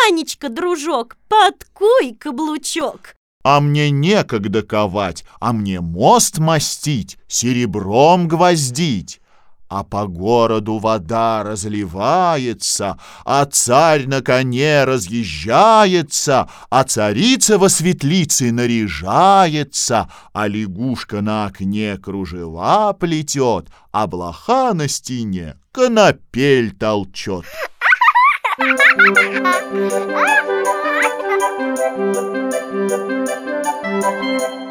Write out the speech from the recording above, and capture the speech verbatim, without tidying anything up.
Ванечка, дружок, подкуй каблучок. А мне некогда ковать, а мне мост мастить, серебром гвоздить. А по городу вода разливается, а царь на коне разъезжается, а царица во светлице наряжается, а лягушка на окне кружева плетет, а блоха на стене конопель толчет. Thank you.